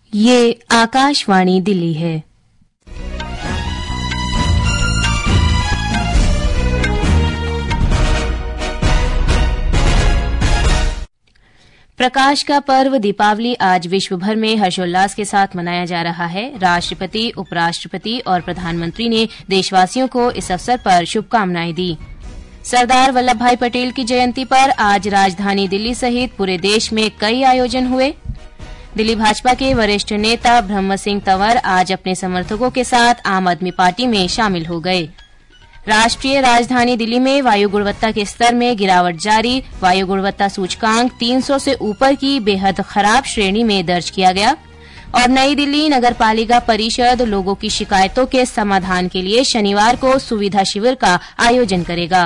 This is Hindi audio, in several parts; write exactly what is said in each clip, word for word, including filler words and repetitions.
ये आकाशवाणी दिल्ली है। प्रकाश का पर्व दीपावली आज विश्व भर में हर्षोल्लास के साथ मनाया जा रहा है। राष्ट्रपति, उपराष्ट्रपति और प्रधानमंत्री ने देशवासियों को इस अवसर पर शुभकामनाएं दी। सरदार वल्लभ भाई पटेल की जयंती पर आज राजधानी दिल्ली सहित पूरे देश में कई आयोजन हुए। दिल्ली भाजपा के वरिष्ठ नेता ब्रह्म सिंह तंवर आज अपने समर्थकों के साथ आम आदमी पार्टी में शामिल हो गए। राष्ट्रीय राजधानी दिल्ली में वायु गुणवत्ता के स्तर में गिरावट जारी। वायु गुणवत्ता सूचकांक तीन सौ से ऊपर की बेहद खराब श्रेणी में दर्ज किया गया। और नई दिल्ली नगर पालिका परिषद लोगों की शिकायतों के समाधान के लिए शनिवार को सुविधा शिविर का आयोजन करेगा।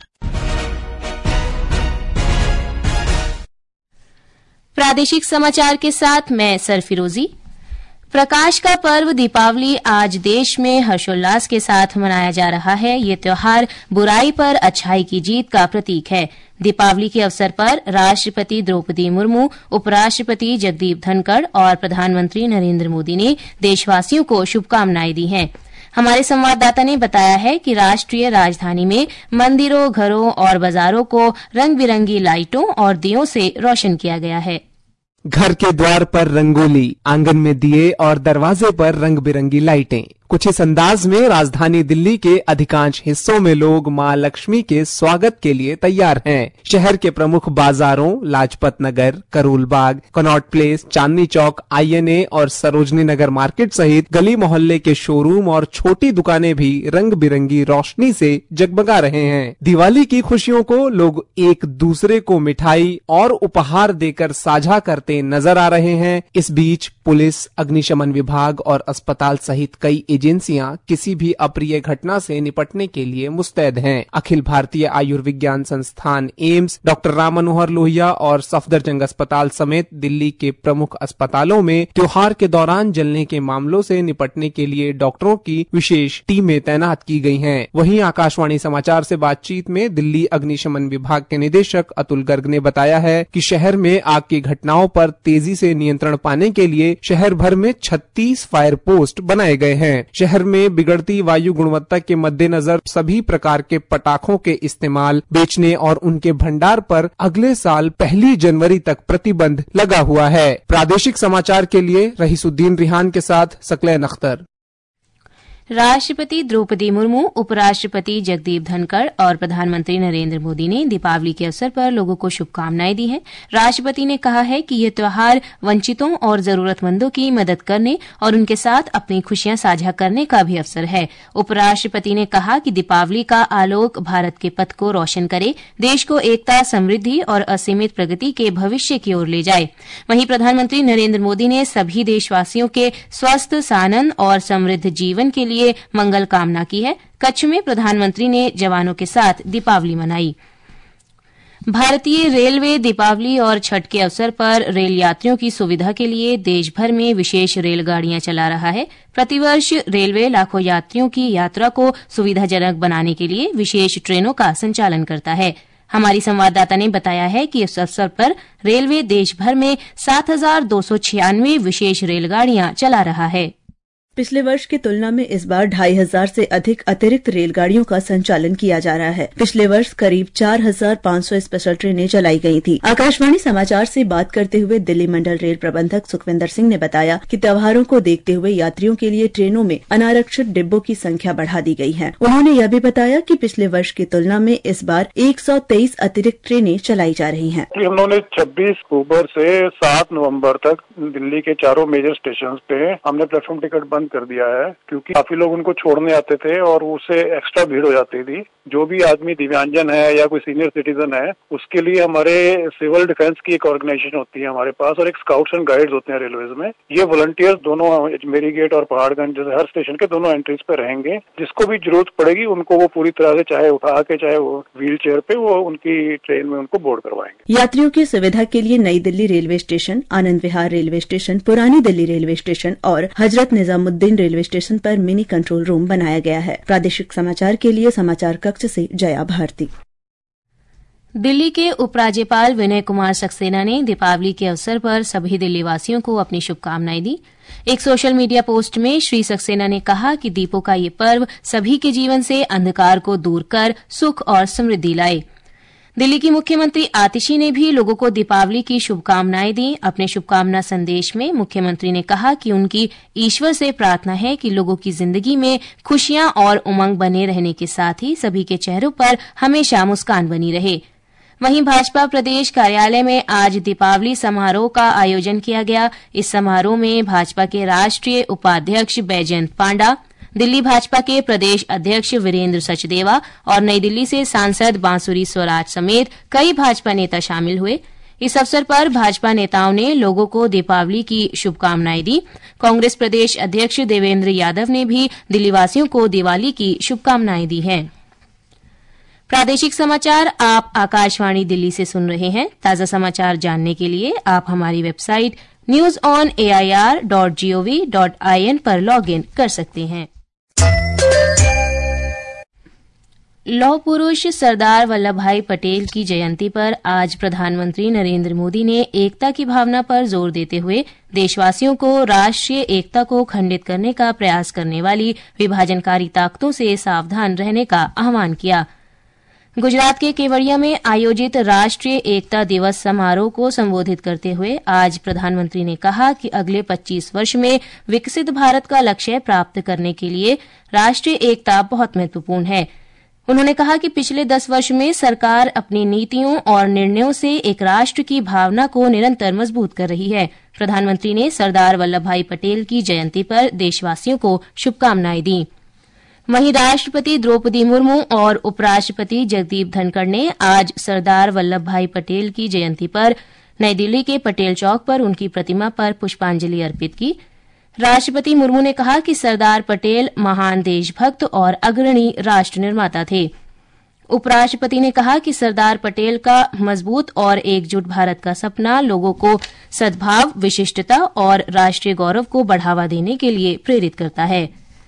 प्रादेशिक समाचार के साथ मैं सरफिरोजी। प्रकाश का पर्व दीपावली आज देश में हर्षोल्लास के साथ मनाया जा रहा है। ये त्योहार बुराई पर अच्छाई की जीत का प्रतीक है। दीपावली के अवसर पर राष्ट्रपति द्रौपदी मुर्मू, उपराष्ट्रपति जगदीप धनखड़ और प्रधानमंत्री नरेंद्र मोदी ने देशवासियों को शुभकामनाएं दी हैं। हमारे संवाददाता ने बताया है कि राष्ट्रीय राजधानी में मंदिरों, घरों और बाजारों को रंग बिरंगी लाइटों और दियों से रोशन किया गया है। घर के द्वार पर रंगोली, आंगन में दिए और दरवाजे पर रंग बिरंगी लाइटें। कुछ इस अंदाज में राजधानी दिल्ली के अधिकांश हिस्सों में लोग मां लक्ष्मी के स्वागत के लिए तैयार हैं। शहर के प्रमुख बाजारों Lajpat Nagar, Karol Bagh, Connaught Place, Chandni Chowk, INA और सरोजनी नगर मार्केट सहित गली मोहल्ले के शोरूम और छोटी दुकानें भी रंग बिरंगी रोशनी से जगमगा रहे हैं। दिवाली की खुशियों को लोग एक दूसरे को मिठाई और उपहार देकर साझा करते नजर आ रहे हैं। इस बीच पुलिस, अग्निशमन विभाग और अस्पताल सहित कई एजेंसियां किसी भी अप्रिय घटना से निपटने के लिए मुस्तैद हैं। अखिल भारतीय आयुर्विज्ञान संस्थान एम्स, डॉक्टर राम मनोहर लोहिया और सफदरजंग अस्पताल समेत दिल्ली के प्रमुख अस्पतालों में त्योहार के दौरान जलने के मामलों से निपटने के लिए डॉक्टरों की विशेष टीमें तैनात की गई हैं। वहीं आकाशवाणी समाचार से बातचीत में दिल्ली अग्निशमन विभाग के निदेशक अतुल गर्ग ने बताया है कि शहर में आग की घटनाओं पर तेजी से नियंत्रण पाने के लिए शहर भर में छत्तीस फायर पोस्ट बनाए गए हैं। शहर में बिगड़ती वायु गुणवत्ता के मद्देनजर सभी प्रकार के पटाखों के इस्तेमाल, बेचने और उनके भंडार पर अगले साल पहली जनवरी तक प्रतिबंध लगा हुआ है। प्रादेशिक समाचार के लिए रहीसुद्दीन रिहान के साथ सकलैन अख्तर। राष्ट्रपति द्रौपदी मुर्मू, उपराष्ट्रपति जगदीप धनखड़ और प्रधानमंत्री नरेंद्र मोदी ने दीपावली के अवसर पर लोगों को शुभकामनाएं दी हैं। राष्ट्रपति ने कहा है कि ये त्योहार वंचितों और जरूरतमंदों की मदद करने और उनके साथ अपनी खुशियां साझा करने का भी अवसर है। उपराष्ट्रपति ने कहा कि दीपावली का आलोक भारत के पथ को रोशन करे, देश को एकता, समृद्धि और असीमित प्रगति के भविष्य की ओर ले जाए। वहीं प्रधानमंत्री नरेंद्र मोदी ने सभी देशवासियों के स्वस्थ, सानंद और समृद्ध जीवन के लिए लिए मंगल कामना की है। कच्छ में प्रधानमंत्री ने जवानों के साथ दीपावली मनाई। भारतीय रेलवे दीपावली और छठ के अवसर पर रेल यात्रियों की सुविधा के लिए देश भर में विशेष रेलगाड़ियां चला रहा है। प्रतिवर्ष रेलवे लाखों यात्रियों की यात्रा को सुविधाजनक बनाने के लिए विशेष ट्रेनों का संचालन करता है। हमारी संवाददाता ने बताया है कि इस अवसर पर रेलवे देश भर में सात हजार दो सौ छियानवे विशेष रेलगाड़ियां चला रहा है। पिछले वर्ष की तुलना में इस बार ढाई हजार से अधिक अतिरिक्त रेलगाड़ियों का संचालन किया जा रहा है। पिछले वर्ष करीब चार हजार पाँच सौ स्पेशल ट्रेनें चलाई गई थी। आकाशवाणी समाचार से बात करते हुए दिल्ली मंडल रेल प्रबंधक सुखविंदर सिंह ने बताया कि त्योहारों को देखते हुए यात्रियों के लिए ट्रेनों में अनारक्षित डिब्बों की संख्या बढ़ा दी गई है। उन्होंने यह भी बताया कि पिछले वर्ष की तुलना में इस बार एक सौ तेईस अतिरिक्त ट्रेनें चलाई जा रही हैं। उन्होंने छब्बीस अक्टूबर से सात नवम्बर तक दिल्ली के चारों मेजर स्टेशन पे हमने प्लेटफॉर्म टिकट बंद कर दिया है, क्योंकि काफी लोग उनको छोड़ने आते थे और उससे एक्स्ट्रा भीड़ हो जाती थी। जो भी आदमी दिव्यांजन है या कोई सीनियर सिटीजन है, उसके लिए हमारे सिविल डिफेंस की एक ऑर्गेनाइजेशन होती है हमारे पास, और एक स्काउट्स एंड गाइड्स होते हैं रेलवेज में। ये वॉलंटियर्स दोनों मेरी गेट और पहाड़गंज जैसे हर स्टेशन के दोनों एंट्रीज पे रहेंगे। जिसको भी जरूरत पड़ेगी उनको वो पूरी तरह से, चाहे उठा के चाहे वो व्हील चेयर पे, वो उनकी ट्रेन में उनको बोर्ड करवाएंगे। यात्रियों की सुविधा के लिए नई Delhi railway station, Anand Vihar railway station, पुरानी दिल्ली रेलवे स्टेशन और हजरत निजामुद्दीन रेलवे स्टेशन पर मिनी कंट्रोल रूम बनाया गया है। प्रादेशिक समाचार के लिए समाचार कक्ष से जया भारती। दिल्ली के उपराज्यपाल विनय कुमार सक्सेना ने दीपावली के अवसर पर सभी दिल्लीवासियों को अपनी शुभकामनाएं दी। एक सोशल मीडिया पोस्ट में श्री सक्सेना ने कहा कि दीपों का ये पर्व सभी के जीवन से अंधकार को दूर कर सुख और समृद्धि लाए। दिल्ली की मुख्यमंत्री आतिशी ने भी लोगों को दीपावली की शुभकामनाएं दी। अपने शुभकामना संदेश में मुख्यमंत्री ने कहा कि उनकी ईश्वर से प्रार्थना है कि लोगों की जिंदगी में खुशियां और उमंग बने रहने के साथ ही सभी के चेहरों पर हमेशा मुस्कान बनी रहे। वहीं भाजपा प्रदेश कार्यालय में आज दीपावली समारोह का आयोजन किया गया। इस समारोह में भाजपा के राष्ट्रीय उपाध्यक्ष बैजयंत पांडा, दिल्ली भाजपा के प्रदेश अध्यक्ष वीरेंद्र सचदेवा और नई दिल्ली से सांसद बांसुरी स्वराज समेत कई भाजपा नेता शामिल हुए। इस अवसर पर भाजपा नेताओं ने लोगों को दीपावली की शुभकामनाएं दी। कांग्रेस प्रदेश अध्यक्ष देवेंद्र यादव ने भी दिल्लीवासियों को दिवाली की शुभकामनाएं दी हैं। प्रादेशिक समाचार आप आकाशवाणी दिल्ली से सुन रहे हैं। ताजा समाचार जानने के लिए आप हमारी website news on A I R dot G O V dot I N पर लॉग इन कर सकते हैं। लौह पुरुष सरदार वल्लभ भाई पटेल की जयंती पर आज प्रधानमंत्री नरेंद्र मोदी ने एकता की भावना पर जोर देते हुए देशवासियों को राष्ट्रीय एकता को खंडित करने का प्रयास करने वाली विभाजनकारी ताकतों से सावधान रहने का आह्वान किया। गुजरात के केवड़िया में आयोजित राष्ट्रीय एकता दिवस समारोह को संबोधित करते हुए आज प्रधानमंत्री ने कहा कि अगले पच्चीस वर्ष में विकसित भारत का लक्ष्य प्राप्त करने के लिए राष्ट्रीय एकता बहुत महत्वपूर्ण है। उन्होंने कहा कि पिछले दस वर्ष में सरकार अपनी नीतियों और निर्णयों से एक राष्ट्र की भावना को निरंतर मजबूत कर रही है। प्रधानमंत्री ने सरदार वल्लभ भाई पटेल की जयंती पर देशवासियों को शुभकामनाएं दी। वहीं राष्ट्रपति द्रौपदी मुर्मू और उपराष्ट्रपति जगदीप धनखड़ ने आज सरदार वल्लभ भाई पटेल की जयंती पर नई दिल्ली के पटेल चौक पर उनकी प्रतिमा पर पुष्पांजलि अर्पित की। राष्ट्रपति मुर्मू ने कहा कि सरदार पटेल महान देशभक्त और अग्रणी राष्ट्र निर्माता थे। उपराष्ट्रपति ने कहा कि सरदार पटेल का मजबूत और एकजुट भारत का सपना लोगों को सद्भाव, विशिष्टता और राष्ट्रीय गौरव को बढ़ावा देने के लिए प्रेरित करता है।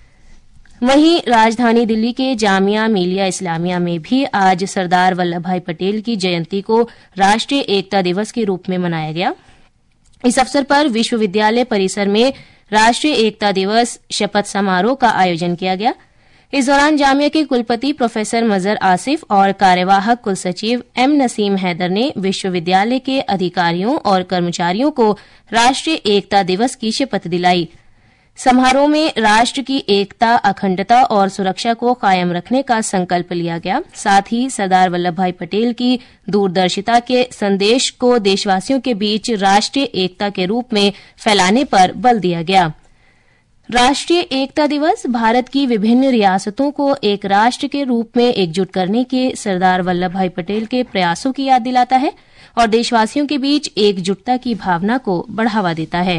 वहीं राजधानी दिल्ली के जामिया मिलिया इस्लामिया में भी आज सरदार वल्लभ भाई पटेल की जयंती को राष्ट्रीय एकता दिवस के रूप में मनाया गया। इस अवसर पर विश्वविद्यालय परिसर में राष्ट्रीय एकता दिवस शपथ समारोह का आयोजन किया गया। इस दौरान जामिया के कुलपति प्रोफेसर मजहर आसिफ और कार्यवाहक कुलसचिव एम नसीम हैदर ने विश्वविद्यालय के अधिकारियों और कर्मचारियों को राष्ट्रीय एकता दिवस की शपथ दिलाई। समारोह में राष्ट्र की एकता, अखंडता और सुरक्षा को कायम रखने का संकल्प लिया गया। साथ ही सरदार वल्लभ भाई पटेल की दूरदर्शिता के संदेश को देशवासियों के बीच राष्ट्रीय एकता के रूप में फैलाने पर बल दिया गया। राष्ट्रीय एकता दिवस भारत की विभिन्न रियासतों को एक राष्ट्र के रूप में एकजुट करने के सरदार वल्लभ भाई पटेल के प्रयासों की याद दिलाता है और देशवासियों के बीच एकजुटता की भावना को बढ़ावा देता है।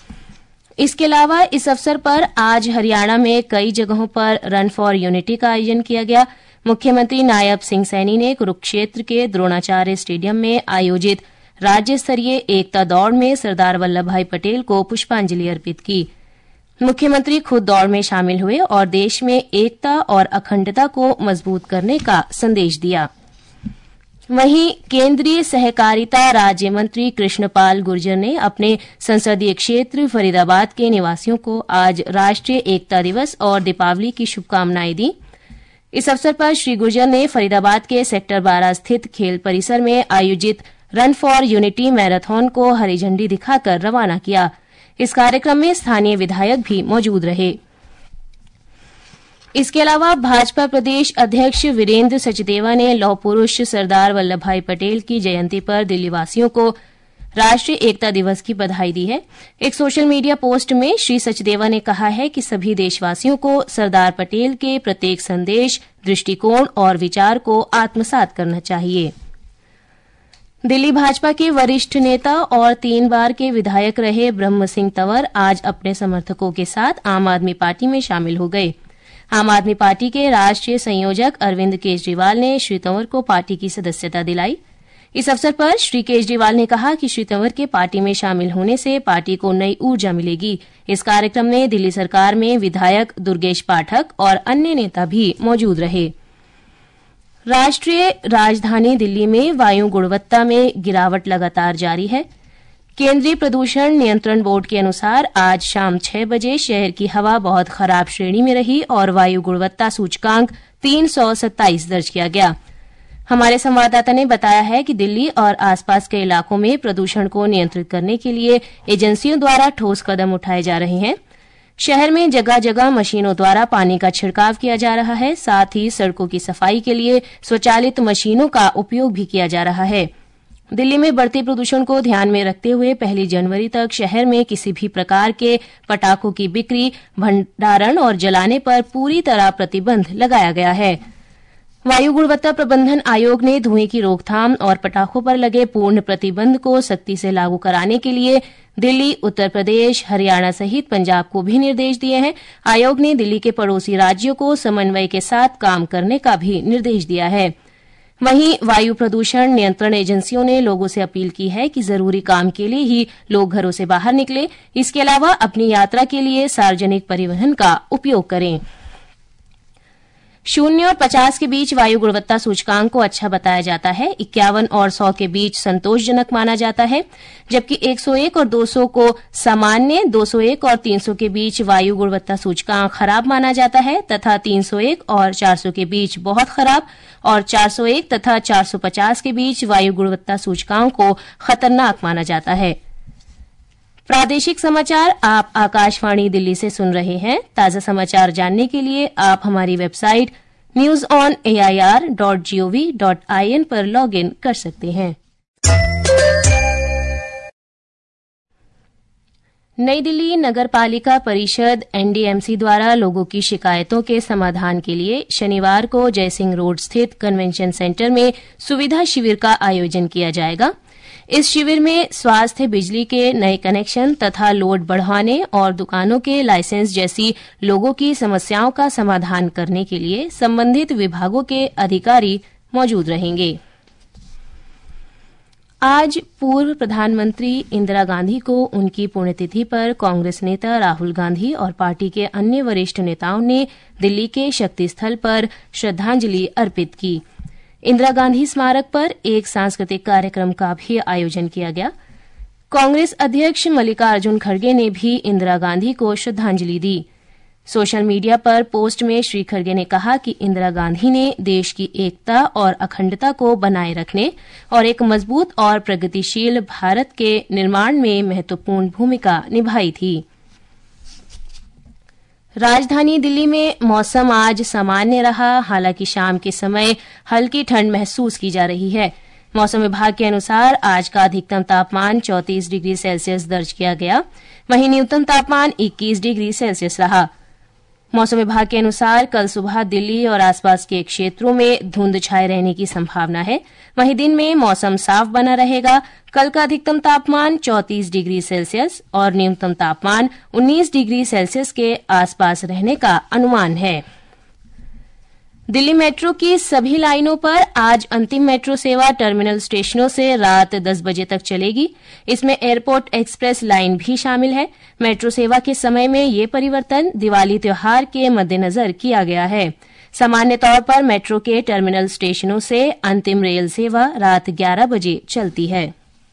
इसके अलावा इस अवसर पर आज हरियाणा में कई जगहों पर रन फॉर यूनिटी का आयोजन किया गया। मुख्यमंत्री नायब सिंह सैनी ने कुरुक्षेत्र के द्रोणाचार्य स्टेडियम में आयोजित राज्य स्तरीय एकता दौड़ में सरदार वल्लभ भाई पटेल को पुष्पांजलि अर्पित की। मुख्यमंत्री खुद दौड़ में शामिल हुए और देश में एकता और अखंडता को मजबूत करने का संदेश दिया। वहीं केंद्रीय सहकारिता राज्य मंत्री कृष्णपाल गुर्जर ने अपने संसदीय क्षेत्र फरीदाबाद के निवासियों को आज राष्ट्रीय एकता दिवस और दीपावली की शुभकामनाएं दी। इस अवसर पर श्री गुर्जर ने फरीदाबाद के सेक्टर बारह स्थित खेल परिसर में आयोजित रन फॉर यूनिटी मैराथन को हरी झंडी दिखाकर रवाना किया। इस कार्यक्रम में स्थानीय विधायक भी मौजूद रहे। इसके अलावा भाजपा प्रदेश अध्यक्ष वीरेंद्र सचदेवा ने लौह पुरुष सरदार वल्लभ भाई पटेल की जयंती पर दिल्लीवासियों को राष्ट्रीय एकता दिवस की बधाई दी है। एक सोशल मीडिया पोस्ट में श्री सचदेवा ने कहा है कि सभी देशवासियों को सरदार पटेल के प्रत्येक संदेश, दृष्टिकोण और विचार को आत्मसात करना चाहिए। दिल्ली भाजपा के वरिष्ठ नेता और तीन बार के विधायक रहे ब्रह्म सिंह तंवर आज अपने समर्थकों के साथ आम आदमी पार्टी में शामिल हो गए। आम आदमी पार्टी के राष्ट्रीय संयोजक अरविंद केजरीवाल ने श्री तंवर को पार्टी की सदस्यता दिलाई। इस अवसर पर श्री केजरीवाल ने कहा कि श्री तंवर के पार्टी में शामिल होने से पार्टी को नई ऊर्जा मिलेगी। इस कार्यक्रम में दिल्ली सरकार में विधायक दुर्गेश पाठक और अन्य नेता भी मौजूद रहे। राष्ट्रीय राजधानी दिल्ली में वायु गुणवत्ता में गिरावट लगातार जारी है। केंद्रीय प्रदूषण नियंत्रण बोर्ड के अनुसार आज शाम छह बजे शहर की हवा बहुत खराब श्रेणी में रही और वायु गुणवत्ता सूचकांक तीन सौ सत्ताईस दर्ज किया गया। हमारे संवाददाता ने बताया है कि दिल्ली और आसपास के इलाकों में प्रदूषण को नियंत्रित करने के लिए एजेंसियों द्वारा ठोस कदम उठाए जा रहे हैं। शहर में जगह जगह मशीनों द्वारा पानी का छिड़काव किया जा रहा है। साथ ही सड़कों की सफाई के लिए स्वचालित मशीनों का उपयोग भी किया जा रहा है। दिल्ली में बढ़ते प्रदूषण को ध्यान में रखते हुए पहली जनवरी तक शहर में किसी भी प्रकार के पटाखों की बिक्री, भंडारण और जलाने पर पूरी तरह प्रतिबंध लगाया गया है। वायु गुणवत्ता प्रबंधन आयोग ने धुएं की रोकथाम और पटाखों पर लगे पूर्ण प्रतिबंध को सख्ती से लागू कराने के लिए दिल्ली, उत्तर प्रदेश, हरियाणा सहित पंजाब को भी निर्देश दिए हैं। आयोग ने दिल्ली के पड़ोसी राज्यों को समन्वय के साथ काम करने का भी निर्देश दिया है। वहीं वायु प्रदूषण नियंत्रण एजेंसियों ने लोगों से अपील की है कि जरूरी काम के लिए ही लोग घरों से बाहर निकलें। इसके अलावा अपनी यात्रा के लिए सार्वजनिक परिवहन का उपयोग करें। शून्य और पचास के बीच वायु गुणवत्ता सूचकांक को अच्छा बताया जाता है। इक्यावन और सौ के बीच संतोषजनक माना जाता है, जबकि एक सौ एक और दो सौ को सामान्य, दो सौ एक और तीन सौ के बीच वायु गुणवत्ता सूचकांक खराब माना जाता है तथा तीन सौ एक और चार सौ के बीच बहुत खराब और चार सौ एक तथा चार सौ पचास के बीच वायु गुणवत्ता सूचकांक को खतरनाक माना जाता है। प्रादेशिक समाचार आप आकाशवाणी दिल्ली से सुन रहे हैं। ताजा समाचार जानने के लिए आप हमारी website news on A I R dot G O V dot I N पर लॉग इन कर सकते हैं। नई दिल्ली नगर पालिका परिषद एन डी एम सी द्वारा लोगों की शिकायतों के समाधान के लिए शनिवार को जयसिंह रोड स्थित कन्वेंशन सेंटर में सुविधा शिविर का आयोजन किया जाएगा। इस शिविर में स्वास्थ्य, बिजली के नए कनेक्शन तथा लोड बढ़ाने और दुकानों के लाइसेंस जैसी लोगों की समस्याओं का समाधान करने के लिए संबंधित विभागों के अधिकारी मौजूद रहेंगे। आज पूर्व प्रधानमंत्री इंदिरा गांधी को उनकी पुण्यतिथि पर कांग्रेस नेता राहुल गांधी और पार्टी के अन्य वरिष्ठ नेताओं ने दिल्ली के शक्ति स्थल पर श्रद्धांजलि अर्पित की। इंदिरा गांधी स्मारक पर एक सांस्कृतिक कार्यक्रम का भी आयोजन किया गया। कांग्रेस अध्यक्ष मल्लिकार्जुन खड़गे ने भी इंदिरा गांधी को श्रद्धांजलि दी। सोशल मीडिया पर पोस्ट में श्री खड़गे ने कहा कि इंदिरा गांधी ने देश की एकता और अखंडता को बनाए रखने और एक मजबूत और प्रगतिशील भारत के निर्माण में महत्वपूर्ण भूमिका निभाई थी। राजधानी दिल्ली में मौसम आज सामान्य रहा, हालांकि शाम के समय हल्की ठंड महसूस की जा रही है। मौसम विभाग के अनुसार आज का अधिकतम तापमान चौंतीस डिग्री सेल्सियस दर्ज किया गया, वहीं न्यूनतम तापमान इक्कीस डिग्री सेल्सियस रहा। मौसम विभाग के अनुसार कल सुबह दिल्ली और आसपास के क्षेत्रों में धुंध छाए रहने की संभावना है, वहीं दिन में मौसम साफ बना रहेगा। कल का अधिकतम तापमान चौंतीस डिग्री सेल्सियस और न्यूनतम तापमान उन्नीस डिग्री सेल्सियस के आसपास रहने का अनुमान है। दिल्ली मेट्रो की सभी लाइनों पर आज अंतिम मेट्रो सेवा टर्मिनल स्टेशनों से रात दस बजे तक चलेगी। इसमें एयरपोर्ट एक्सप्रेस लाइन भी शामिल है। मेट्रो सेवा के समय में ये परिवर्तन दिवाली त्योहार के मद्देनजर किया गया है। सामान्य तौर पर मेट्रो के टर्मिनल स्टेशनों से अंतिम रेल सेवा रात ग्यारह बजे चलती है।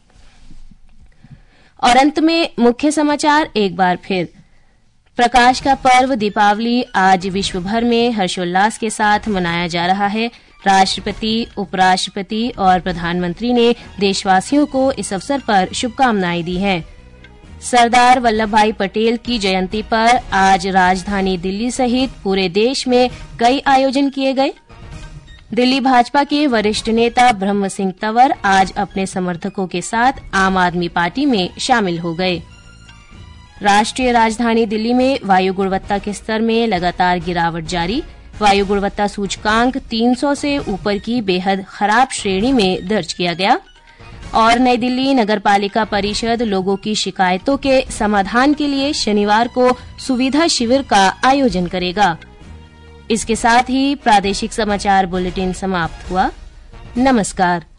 और अंत में मुख्य समाचार एक बार फिर। प्रकाश का पर्व दीपावली आज विश्व भर में हर्षोल्लास के साथ मनाया जा रहा है। राष्ट्रपति, उपराष्ट्रपति और प्रधानमंत्री ने देशवासियों को इस अवसर पर शुभकामनाएं दी हैं। सरदार वल्लभ भाई पटेल की जयंती पर आज राजधानी दिल्ली सहित पूरे देश में कई आयोजन किए गए। दिल्ली भाजपा के वरिष्ठ नेता ब्रह्म सिंह तंवर आज अपने समर्थकों के साथ आम आदमी पार्टी में शामिल हो गए। राष्ट्रीय राजधानी दिल्ली में वायु गुणवत्ता के स्तर में लगातार गिरावट जारी। वायु गुणवत्ता सूचकांक तीन सौ से ऊपर की बेहद खराब श्रेणी में दर्ज किया गया। और नई दिल्ली नगरपालिका परिषद लोगों की शिकायतों के समाधान के लिए शनिवार को सुविधा शिविर का आयोजन करेगा। इसके साथ ही प्रादेशिक समाचार बुलेटिन समाप्त हुआ। नमस्कार।